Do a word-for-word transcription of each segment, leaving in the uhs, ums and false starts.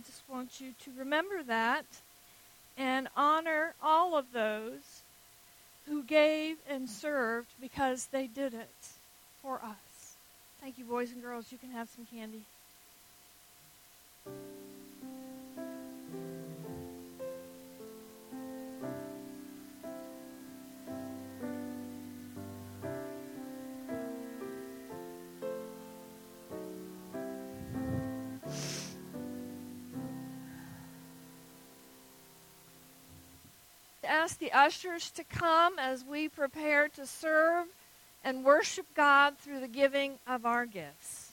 just want you to remember that and honor all of those who gave and served because they did it for us. Thank you, boys and girls. You can have some candy. Ask the ushers to come as we prepare to serve and worship God through the giving of our gifts.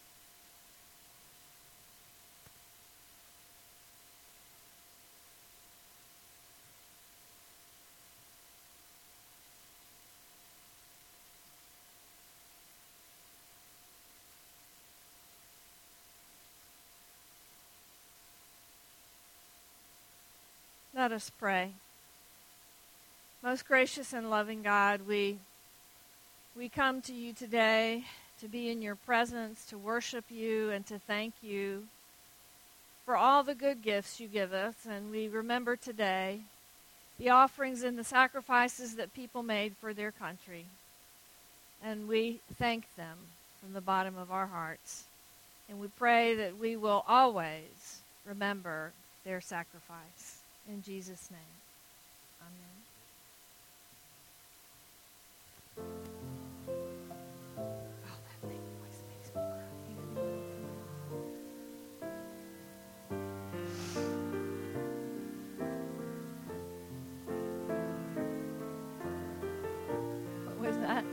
Let us pray. Most gracious and loving God, we we come to you today to be in your presence, to worship you, and to thank you for all the good gifts you give us. And we remember today the offerings and the sacrifices that people made for their country. And we thank them from the bottom of our hearts. And we pray that we will always remember their sacrifice. In Jesus' name, amen. That.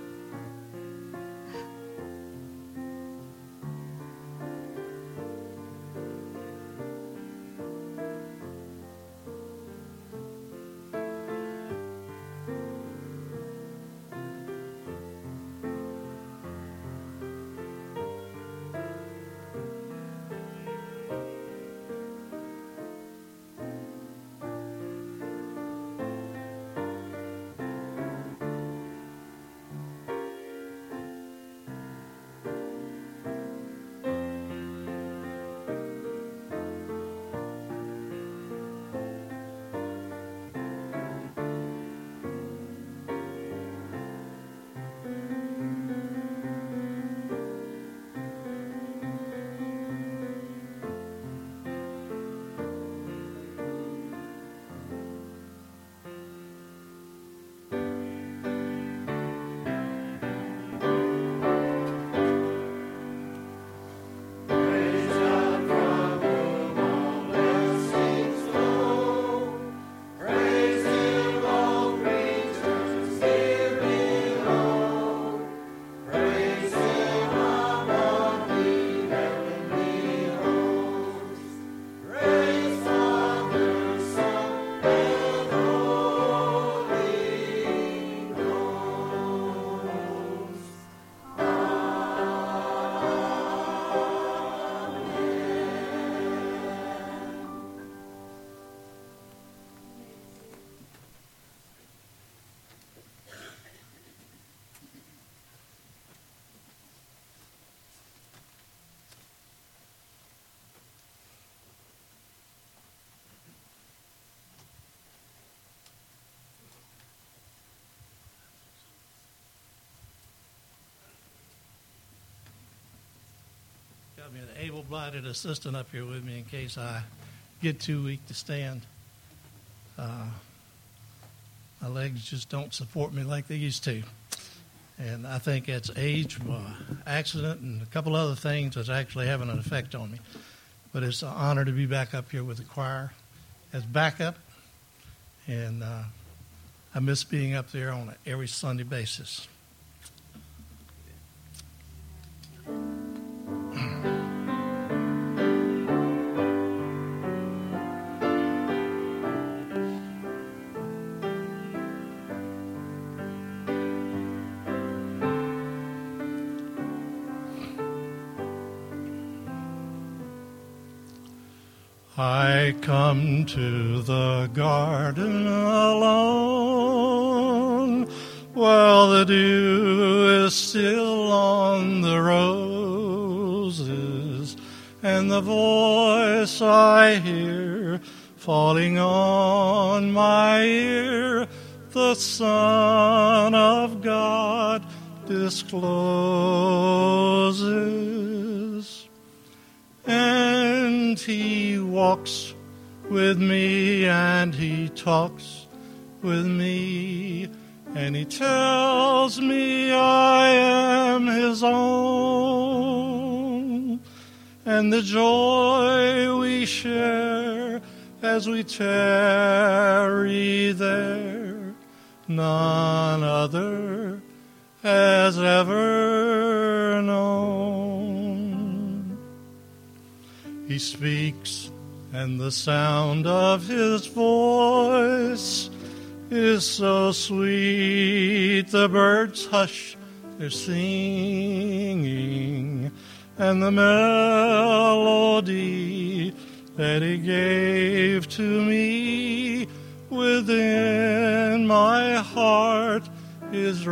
Got me an able-bodied assistant up here with me in case I get too weak to stand. Uh, my legs just don't support me like they used to. And I think that's age, uh, accident, and a couple other things that's actually having an effect on me. But it's an honor to be back up here with the choir as backup. And uh, I miss being up there on an every Sunday basis. I come to the garden alone, while the dew is still on the roses, and the voice I hear falling on my ear, the Son of God discloses. And he walks with me, and he talks with me, and he tells me I am his own. And the joy we share as we tarry there, none other has ever known. He speaks, and the sound of his voice is so sweet, the birds hush their singing, and the melody that he gave to me within my heart is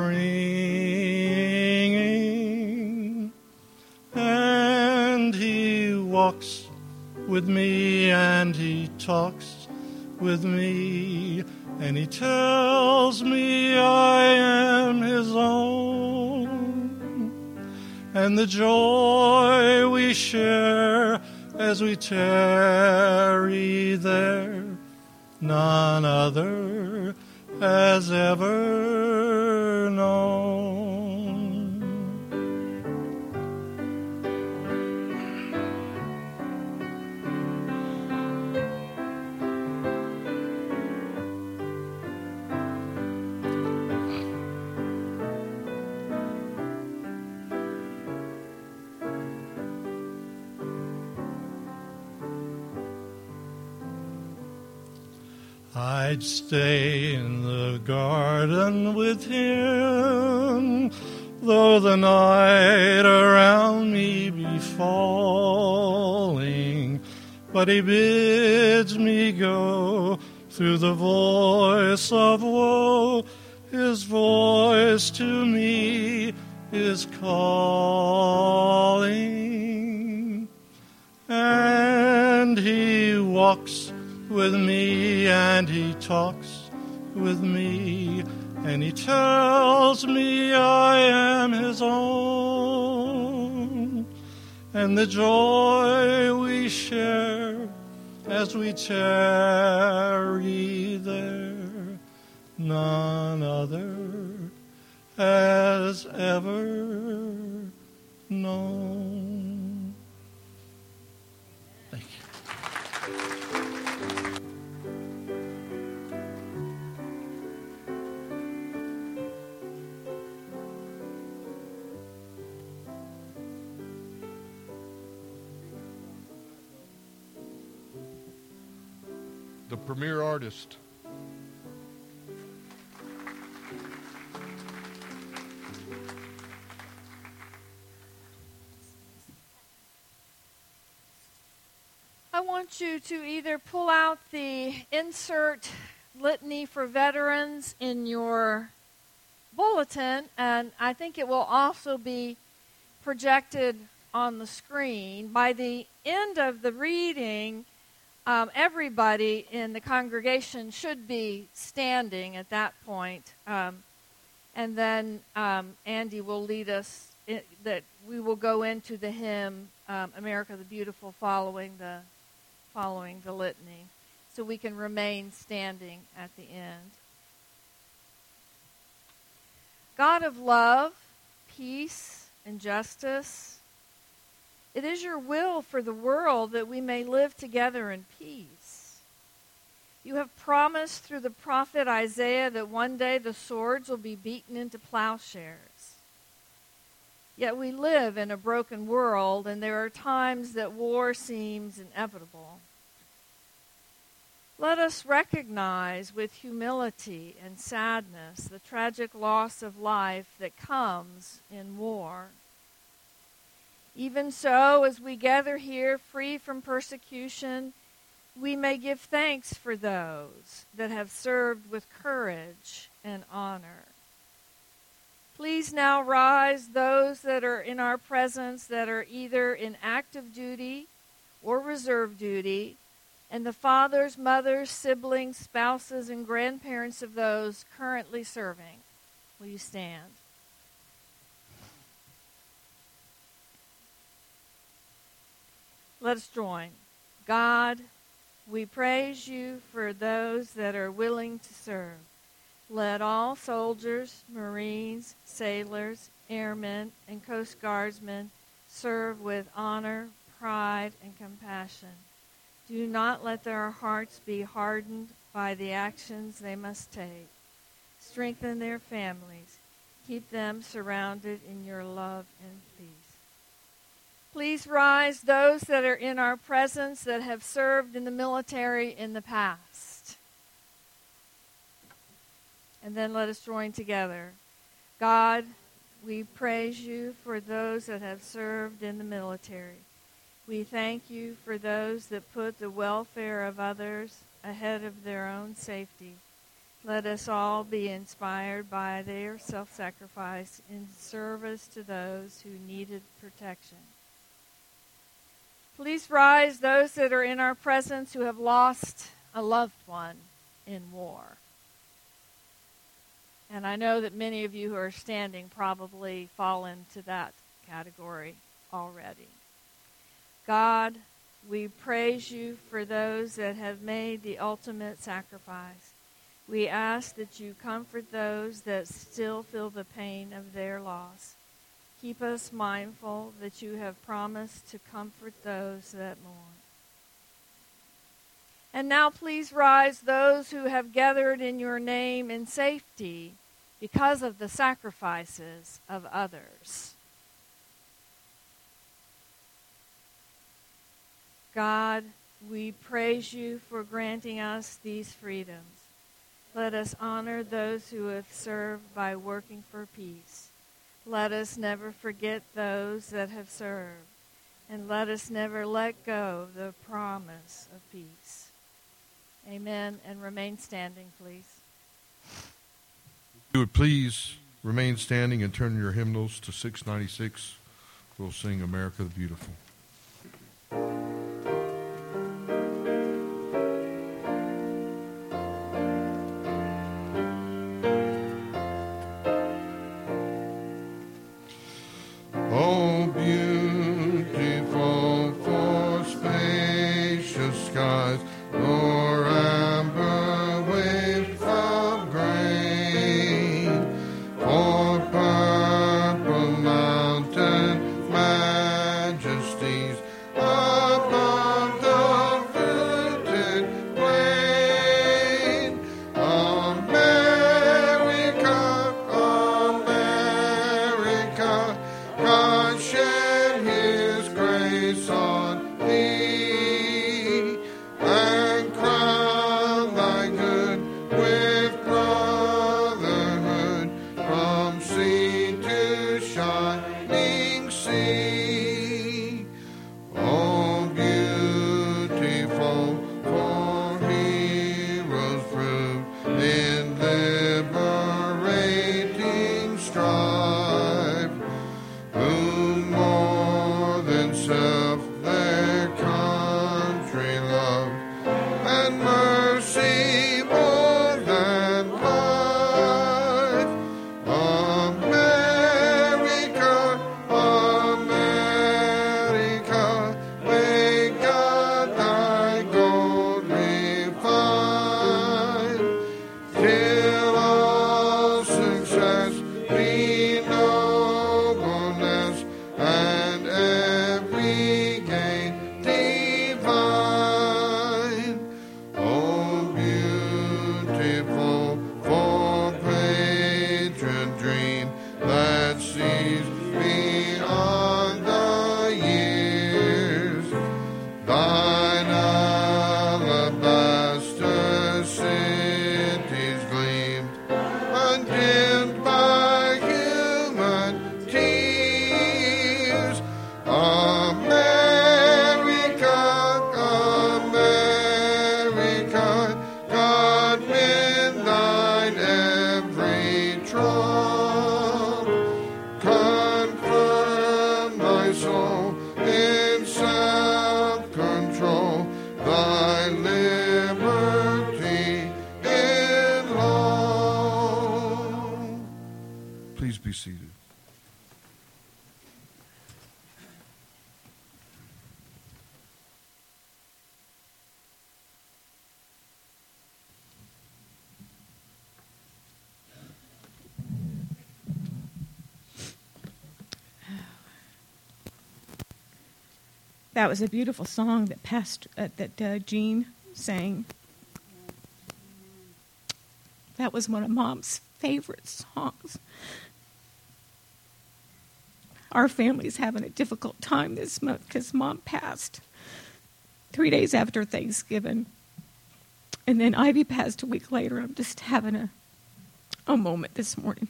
ringing. And he walks with me, and he talks with me, and he tells me I am his own. And the joy we share as we tarry there, none other has ever known. I'd stay in the garden with him, though the night around me be falling. But he bids me go through the voice of woe. His voice to me is calling. And he walks with me, and he talks with me, and he tells me I am his own. And the joy we share as we tarry there, none other has ever known. Thank you. The premier artist. I want you to either pull out the insert litany for veterans in your bulletin, and I think it will also be projected on the screen. By the end of the reading, Um, everybody in the congregation should be standing at that point. Um, and then um, Andy will lead us, in, that we will go into the hymn, um, America the Beautiful, following the, following the litany. So we can remain standing at the end. God of love, peace, and justice, it is your will for the world that we may live together in peace. You have promised through the prophet Isaiah that one day the swords will be beaten into plowshares. Yet we live in a broken world, and there are times that war seems inevitable. Let us recognize with humility and sadness the tragic loss of life that comes in war. Even so, as we gather here free from persecution, we may give thanks for those that have served with courage and honor. Please now rise those that are in our presence that are either in active duty or reserve duty, and the fathers, mothers, siblings, spouses, and grandparents of those currently serving. Will you stand? Let us join. God, we praise you for those that are willing to serve. Let all soldiers, Marines, sailors, airmen, and Coast Guardsmen serve with honor, pride, and compassion. Do not let their hearts be hardened by the actions they must take. Strengthen their families. Keep them surrounded in your love and peace. Please rise those that are in our presence that have served in the military in the past. And then let us join together. God, we praise you for those that have served in the military. We thank you for those that put the welfare of others ahead of their own safety. Let us all be inspired by their self-sacrifice in service to those who needed protection. Please rise those that are in our presence who have lost a loved one in war. And I know that many of you who are standing probably fall into that category already. God, we praise you for those that have made the ultimate sacrifice. We ask that you comfort those that still feel the pain of their loss. Keep us mindful that you have promised to comfort those that mourn. And now please rise those who have gathered in your name in safety because of the sacrifices of others. God, we praise you for granting us these freedoms. Let us honor those who have served by working for peace. Let us never forget those that have served. And let us never let go of the promise of peace. Amen. And remain standing, please. If you would please remain standing and turn your hymnals to six ninety-six. We'll sing America the Beautiful. Oh seated. That was a beautiful song that passed uh, that uh, Jean sang. That was one of Mom's favorite songs. Our family's having a difficult time this month because Mom passed three days after Thanksgiving. And then Ivy passed a week later. I'm just having a, a moment this morning.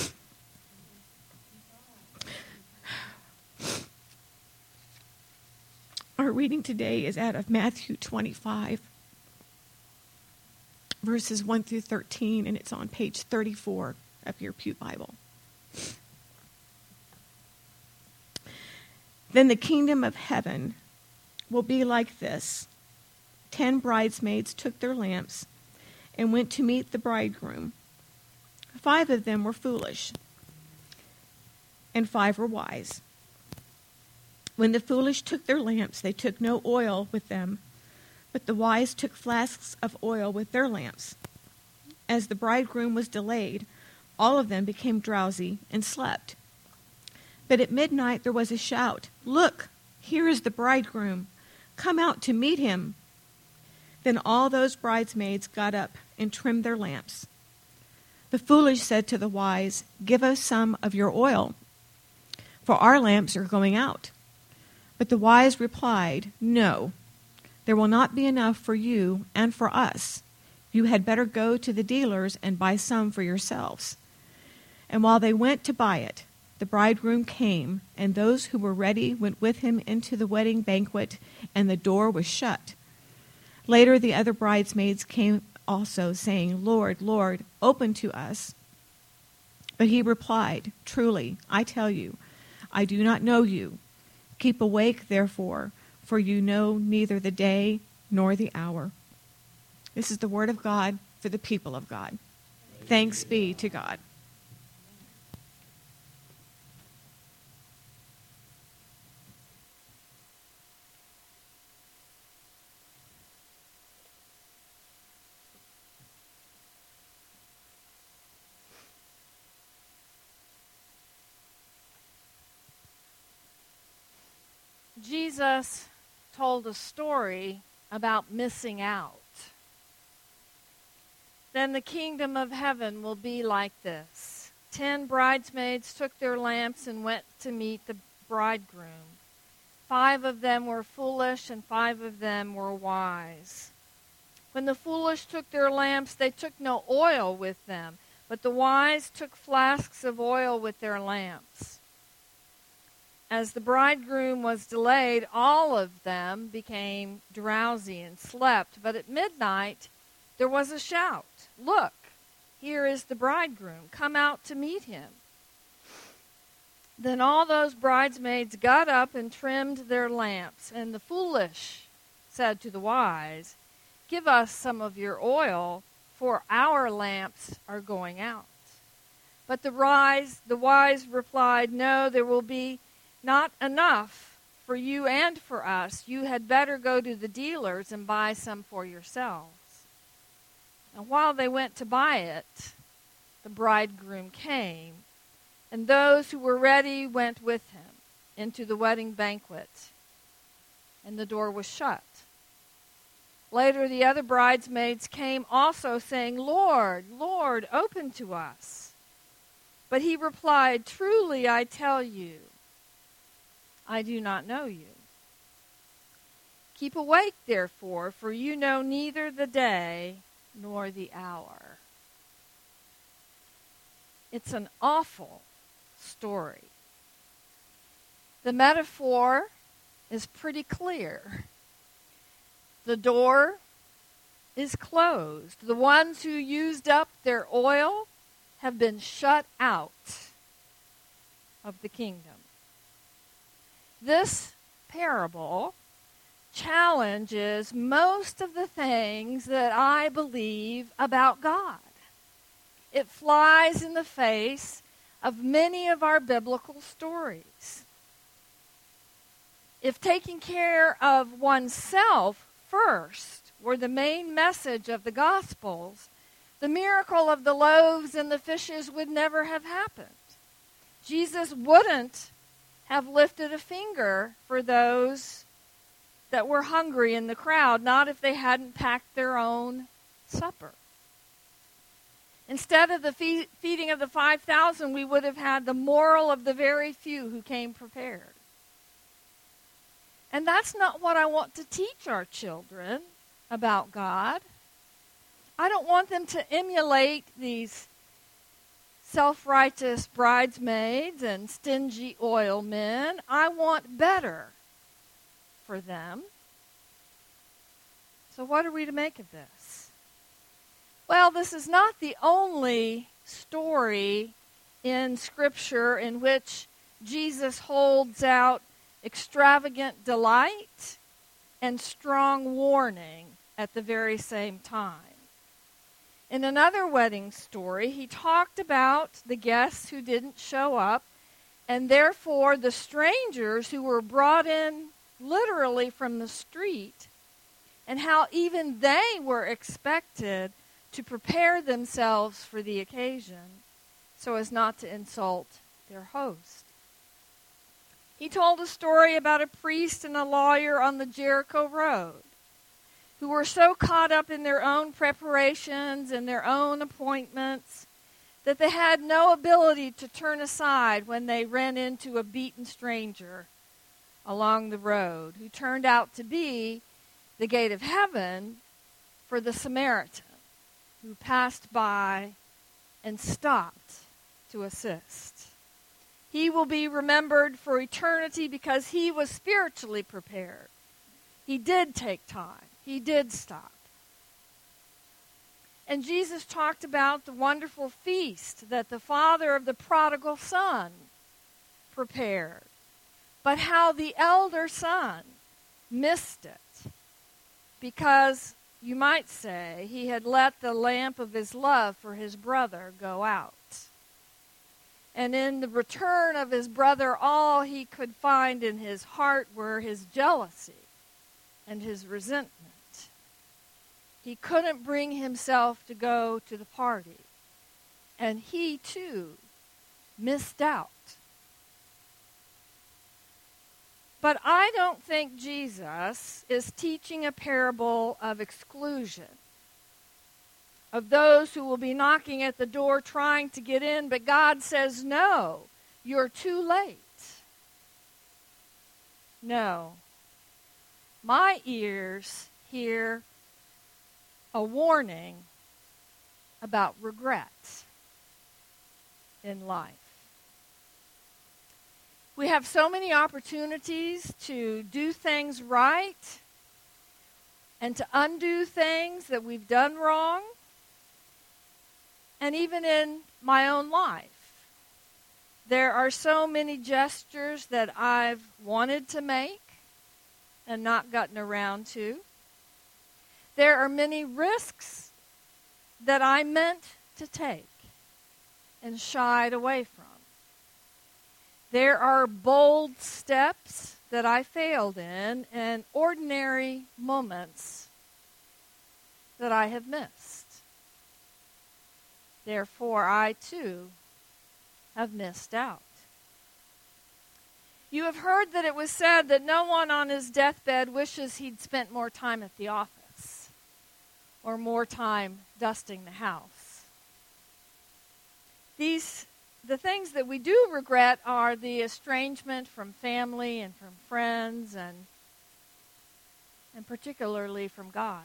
Our reading today is out of Matthew twenty-five, verses one through thirteen, and it's on page thirty-four of your Pew Bible. Then the kingdom of heaven will be like this. Ten bridesmaids took their lamps and went to meet the bridegroom. Five of them were foolish, and five were wise. When the foolish took their lamps, they took no oil with them, but the wise took flasks of oil with their lamps. As the bridegroom was delayed, all of them became drowsy and slept. But at midnight there was a shout, "Look, here is the bridegroom. Come out to meet him." Then all those bridesmaids got up and trimmed their lamps. The foolish said to the wise, "Give us some of your oil, for our lamps are going out." But the wise replied, "No, there will not be enough for you and for us. You had better go to the dealers and buy some for yourselves." And while they went to buy it, the bridegroom came, and those who were ready went with him into the wedding banquet, and the door was shut. Later the other bridesmaids came also, saying, "Lord, Lord, open to us." But he replied, "Truly, I tell you, I do not know you. Keep awake, therefore, for you know neither the day nor the hour." This is the word of God for the people of God. Thanks be to God. Jesus told a story about missing out. Then the kingdom of heaven will be like this. Ten bridesmaids took their lamps and went to meet the bridegroom. Five of them were foolish and five of them were wise. When the foolish took their lamps, they took no oil with them, but the wise took flasks of oil with their lamps. As the bridegroom was delayed, all of them became drowsy and slept. But at midnight there was a shout, "Look, here is the bridegroom. Come out to meet him." Then all those bridesmaids got up and trimmed their lamps. And the foolish said to the wise, "Give us some of your oil, for our lamps are going out." But the wise, the wise replied, "No, there will be not enough for you and for us. You had better go to the dealers and buy some for yourselves." And while they went to buy it, the bridegroom came, and those who were ready went with him into the wedding banquet, and the door was shut. Later the other bridesmaids came also, saying, "Lord, Lord, open to us." But he replied, "Truly I tell you, I do not know you. Keep awake, therefore, for you know neither the day nor the hour." It's an awful story. The metaphor is pretty clear. The door is closed. The ones who used up their oil have been shut out of the kingdom. This parable challenges most of the things that I believe about God. It flies in the face of many of our biblical stories. If taking care of oneself first were the main message of the Gospels, the miracle of the loaves and the fishes would never have happened. Jesus wouldn't have lifted a finger for those that were hungry in the crowd, not if they hadn't packed their own supper. Instead of the fe- feeding of the five thousand, we would have had the moral of the very few who came prepared. And that's not what I want to teach our children about God. I don't want them to emulate these self-righteous bridesmaids and stingy oil men. I want better for them. So what are we to make of this? Well, this is not the only story in Scripture in which Jesus holds out extravagant delight and strong warning at the very same time. In another wedding story, he talked about the guests who didn't show up, and therefore the strangers who were brought in literally from the street, and how even they were expected to prepare themselves for the occasion so as not to insult their host. He told a story about a priest and a lawyer on the Jericho Road who were so caught up in their own preparations and their own appointments that they had no ability to turn aside when they ran into a beaten stranger along the road who turned out to be the gate of heaven for the Samaritan who passed by and stopped to assist. He will be remembered for eternity because he was spiritually prepared. He did take time. He did stop. And Jesus talked about the wonderful feast that the father of the prodigal son prepared, but how the elder son missed it because, you might say, he had let the lamp of his love for his brother go out. And in the return of his brother, all he could find in his heart were his jealousy and his resentment. He couldn't bring himself to go to the party. And he, too, missed out. But I don't think Jesus is teaching a parable of exclusion, of those who will be knocking at the door trying to get in, but God says, no, you're too late. No. My ears hear a warning about regret in life. We have so many opportunities to do things right and to undo things that we've done wrong. And even in my own life, there are so many gestures that I've wanted to make and not gotten around to. There are many risks that I meant to take and shied away from. There are bold steps that I failed in and ordinary moments that I have missed. Therefore, I too have missed out. You have heard that it was said that no one on his deathbed wishes he'd spent more time at the office or more time dusting the house. These, the things that we do regret are the estrangement from family and from friends and, and particularly from God.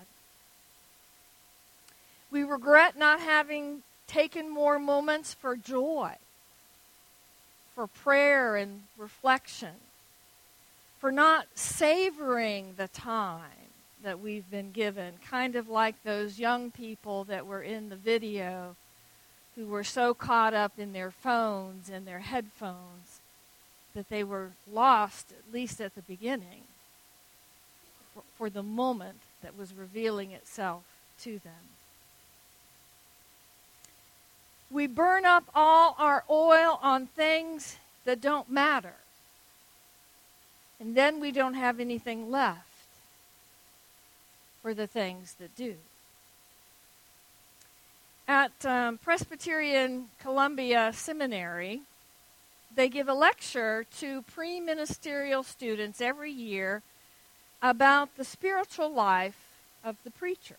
We regret not having taken more moments for joy, for prayer and reflection, for not savoring the time that we've been given, kind of like those young people that were in the video who were so caught up in their phones and their headphones that they were lost, at least at the beginning, for, for the moment that was revealing itself to them. We burn up all our oil on things that don't matter. And then we don't have anything left for the things that do. At um, Presbyterian Columbia Seminary, they give a lecture to pre-ministerial students every year about the spiritual life of the preacher.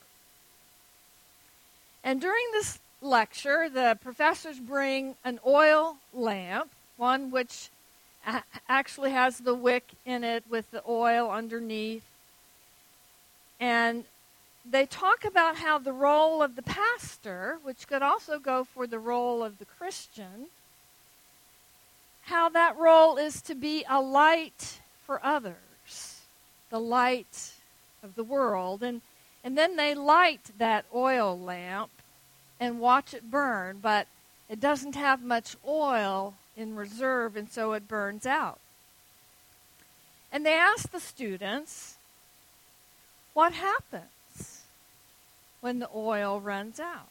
And during this lecture, the professors bring an oil lamp, one which a- actually has the wick in it with the oil underneath. And they talk about how the role of the pastor, which could also go for the role of the Christian, how that role is to be a light for others, the light of the world. And, and then they light that oil lamp and watch it burn, but it doesn't have much oil in reserve, and so it burns out. And they ask the students, what happens when the oil runs out?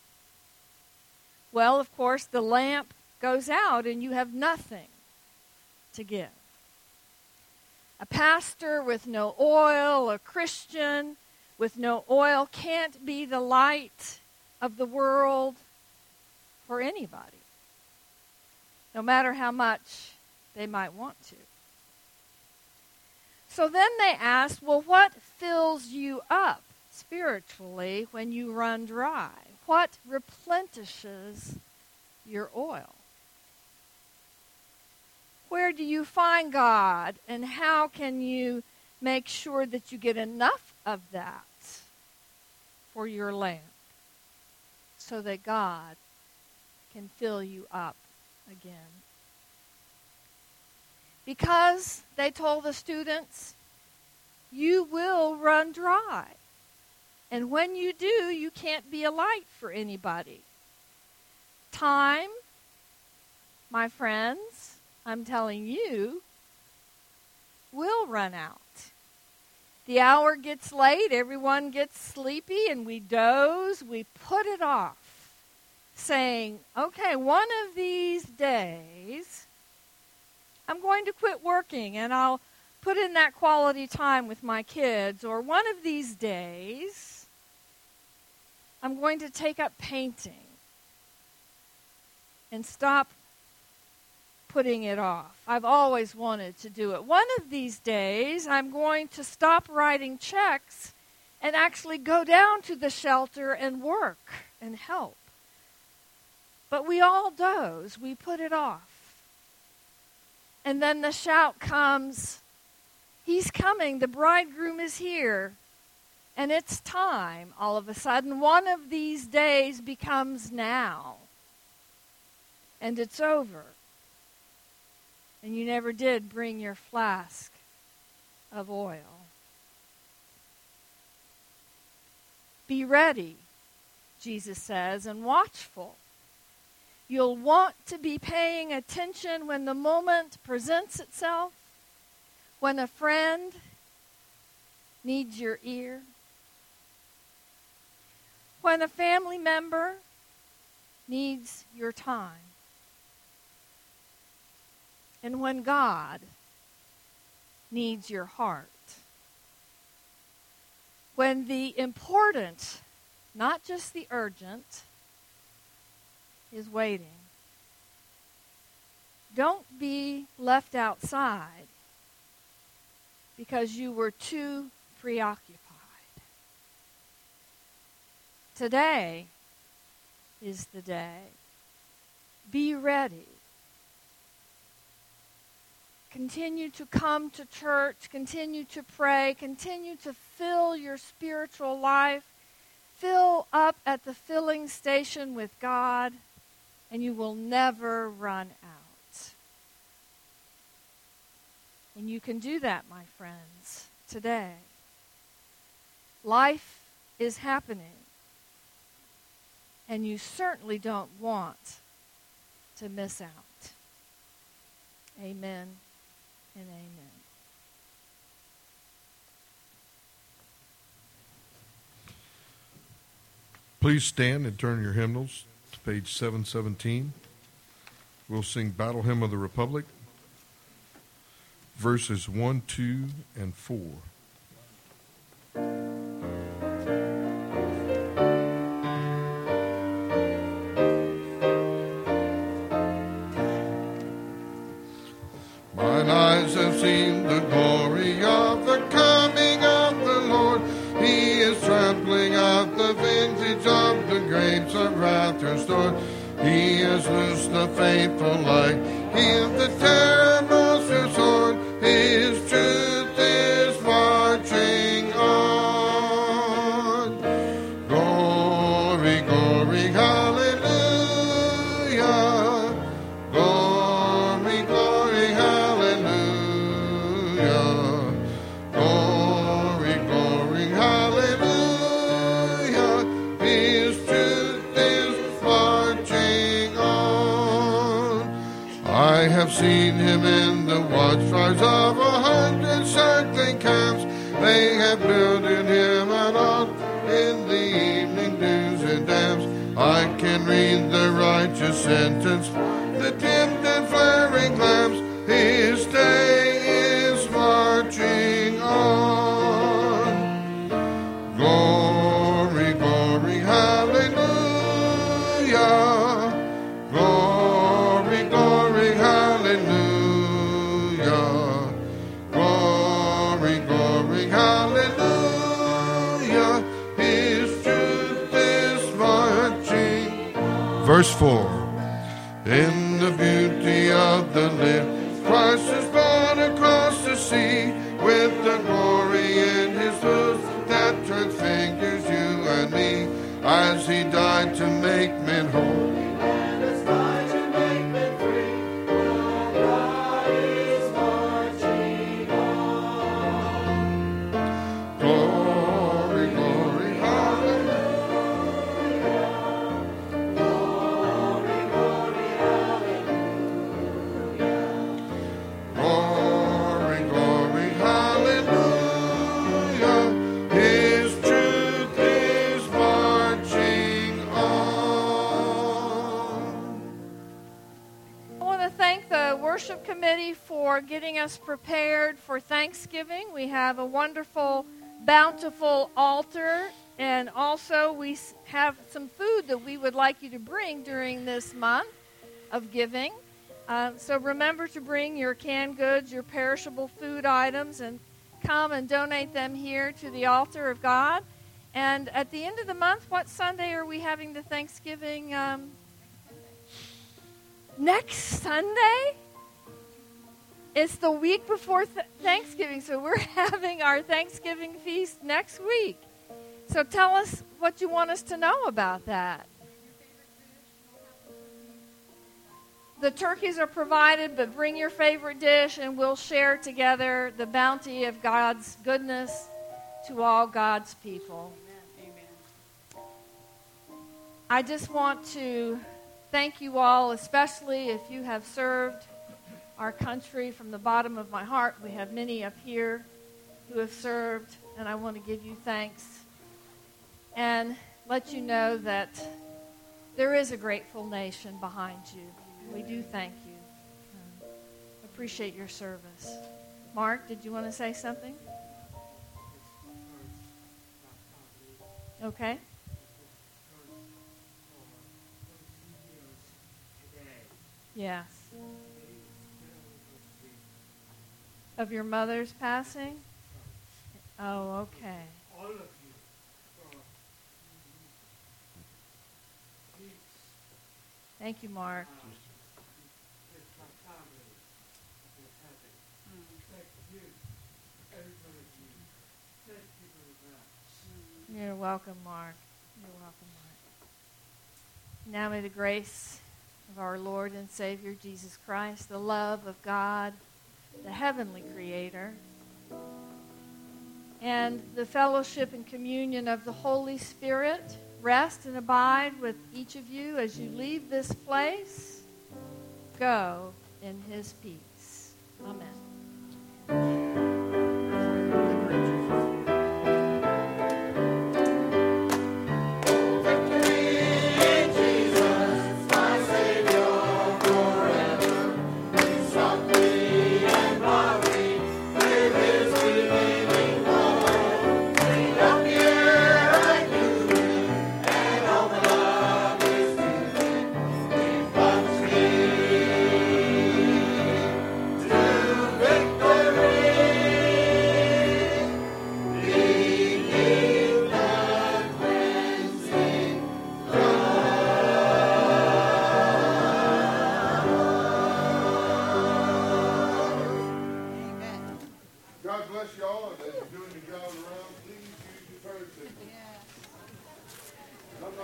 Well, of course, the lamp goes out and you have nothing to give. A pastor with no oil, a Christian with no oil, can't be the light of the world for anybody, no matter how much they might want to. So then they ask, well, what fills you up spiritually when you run dry? What replenishes your oil? Where do you find God, and how can you make sure that you get enough of that for your lamp so that God can fill you up again? Because, they told the students, you will run dry. And when you do, you can't be a light for anybody. Time, my friends, I'm telling you, will run out. The hour gets late, everyone gets sleepy, and we doze, we put it off, saying, okay, one of these days, I'm going to quit working and I'll put in that quality time with my kids. Or one of these days, I'm going to take up painting and stop putting it off. I've always wanted to do it. One of these days, I'm going to stop writing checks and actually go down to the shelter and work and help. But we all doze. We put it off. And then the shout comes, he's coming, the bridegroom is here. And it's time, all of a sudden. One of these days becomes now. And it's over. And you never did bring your flask of oil. Be ready, Jesus says, and watchful. You'll want to be paying attention when the moment presents itself, when a friend needs your ear, when a family member needs your time, and when God needs your heart. When the important, not just the urgent, is waiting. Don't be left outside because you were too preoccupied. Today is the day. Be ready. Continue to come to church. Continue to pray. Continue to fill your spiritual life. Fill up at the filling station with God, and you will never run out. And you can do that, my friends, today. Life is happening, and you certainly don't want to miss out. Amen and amen. Please stand and turn your hymnals to page seven seventeen. We'll sing Battle Hymn of the Republic, verses one, two, and four. Mine eyes have seen the glory of the coming of the Lord. He is trampling out the vintage of the grapes of wrath restored. He has loosed the faithful light. He is the terrible sword. His truth is marching on. Glory, glory, hallelujah. Glory, glory, hallelujah. Glory, glory, hallelujah. His truth is marching on. I have seen him in the watchtowers of a hundred circling camps. They have built in him an altar in the evening dews and damps. I can read the righteous sentence, the dimmed and flaring lamps. His day is marching on. Glory, glory, hallelujah. Glory, glory, hallelujah. Glory, glory, hallelujah. His truth is marching. Verse four. In the beauty of the lift, Christ is born across the sea, with the glory in his hooves that transfigures you and me, as he died to make men whole. Glory, glory, hallelujah. Glory, glory, hallelujah. His truth is marching on. I want to thank the worship committee for getting us prepared for Thanksgiving. We have a wonderful, bountiful altar, and also we s- have some food that we would like you to bring during this month of giving. Uh, so remember to bring your canned goods, your perishable food items, and come and donate them here to the altar of God. And at the end of the month, what Sunday are we having the Thanksgiving? Um, next Sunday? It's the week before th- Thanksgiving, so we're having our Thanksgiving feast next week. So tell us what you want us to know about that. The turkeys are provided, but bring your favorite dish and we'll share together the bounty of God's goodness to all God's people. Amen. I just want to thank you all, especially if you have served our country from the bottom of my heart. We have many up here who have served, and I want to give you thanks and let you know that there is a grateful nation behind you. We do thank you. Um, appreciate your service. Mark, did you want to say something? Okay. Yes. Of your mother's passing? Oh, okay. All of you. Thank you, Mark. It's my family. It's heaven. Thank you. Everybody of you. Thank you very much. You're welcome, Mark. You're welcome, Mark. Now may the grace of our Lord and Savior Jesus Christ, the love of God, the heavenly Creator, and the fellowship and communion of the Holy Spirit rest and abide with each of you as you leave this place. Go in his peace. Amen. Victory in Jesus.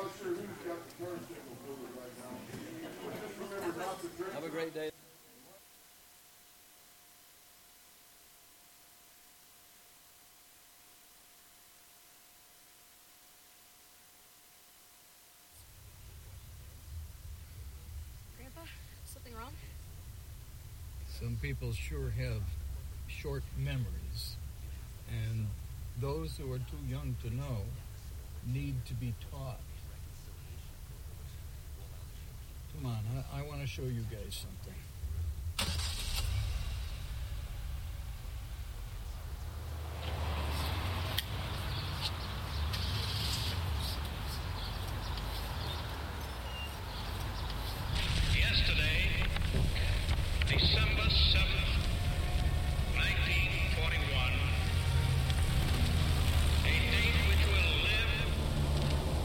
not sure who's got the turntable fluid right now. But just remember not to drink. Have a great day. Grandpa, something wrong? Some people sure have short memories, and those who are too young to know need to be taught. Come on, I, I want to show you guys something.